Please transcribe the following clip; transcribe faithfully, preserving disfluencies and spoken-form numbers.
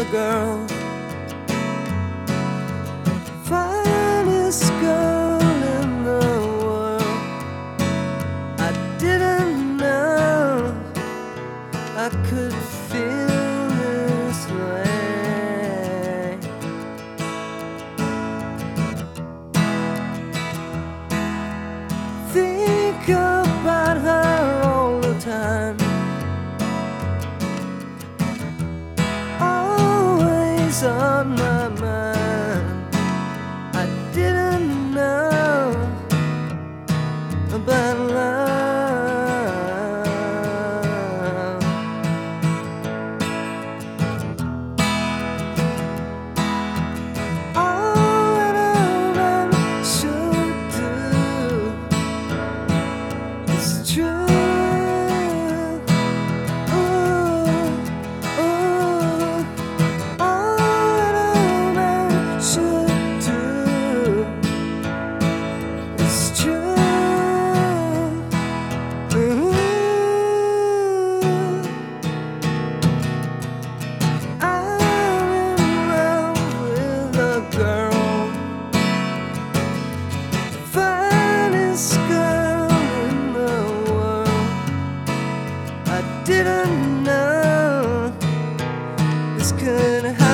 girl, finest girl in the world. I didn't know I could feel this way. Think about her all the time, always on my mind. I didn't know about love. All that a man should do is true. Didn't know this could happen.